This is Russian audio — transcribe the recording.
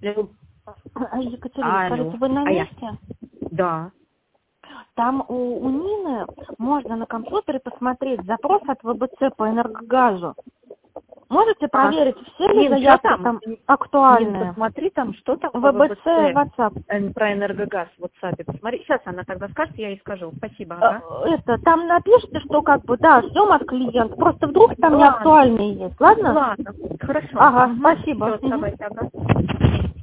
Екатерина, скажите, вы на месте? Да. Там у Нины можно на компьютере посмотреть запрос от ВБЦ по энергогазу. Можете проверить, все ли заявки там актуальные? Посмотри там, что там ВБЦ, WhatsApp. Про энергогаз в WhatsApp. Посмотри, сейчас она тогда скажет, я ей скажу. Спасибо. Ага. Там напишите, что да, ждем от клиента. Просто вдруг там не актуальные есть, ладно? Ладно, хорошо. Ага, спасибо. Всё, давай, ага.